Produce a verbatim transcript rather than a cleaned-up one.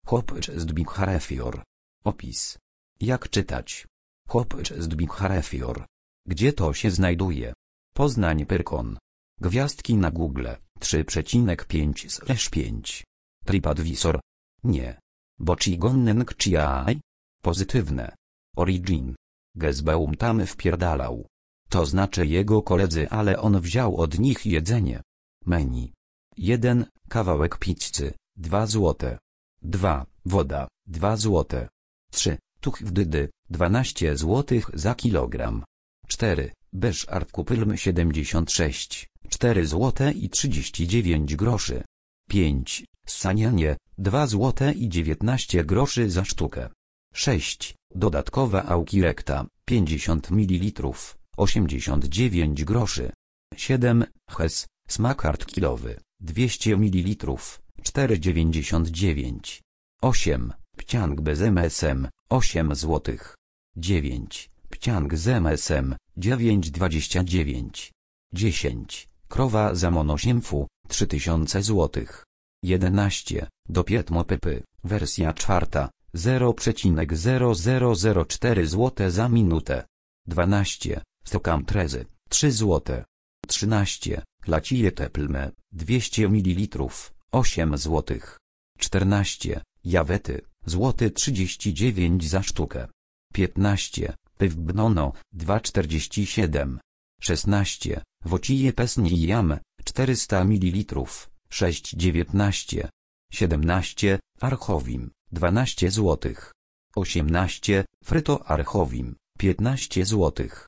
Hopczestbikharefior. Opis. Jak czytać? Hopczestbikharefior. Gdzie to się znajduje? Poznań Pyrkon. Gwiazdki na Google, trzy przecinek pięć slash pięć. TripAdvisor. Nie. Bochigonnek Chiai? Pozytywne. Origin. Gesbeum tam wpierdalał. To znaczy jego koledzy, ale on wziął od nich jedzenie. Menu. jeden. Kawałek pizzy, dwa złote. dwa. Woda, dwa złote. trzy. Tuch wdydy, dwanaście złotych za kilogram. cztery. Beszartkupylm siedemdziesiąt sześć, cztery złote i trzydzieści dziewięć groszy. pięć. Ssanianie, dwa złote i dziewiętnaście groszy za sztukę. sześć. Dodatkowa aukirekta, pięćdziesiąt mililitrów, osiemdziesiąt dziewięć groszy. siedem. Hes, smakart kilowy, dwieście mililitrów, cztery dziewięćdziesiąt dziewięć. osiem. Pciąg bez M S M, osiem złotych. dziewięć. Pciąg z M S M, dziewięć dwadzieścia dziewięć. dziesięć. Krowa za monosiemfu, trzy tysiące złotych. jedenaście. Dopietmo pypy, wersja czwarta, zero przecinek zero zero zero cztery złote za minutę. dwanaście. Stokam trezy, trzy złote. trzynaście. Lacije teplme, dwieście mililitrów, osiem złotych. czternaście. Jawety, złoty trzydzieści dziewięć za sztukę. piętnaście. Pywbnono, dwa czterdzieści siedem. szesnaście. Wocije pesni jam, czterysta mililitrów, sześć dziewiętnaście. siedemnaście. Archowim, dwanaście złotych. osiemnaście. Fryto archowim, piętnaście złotych.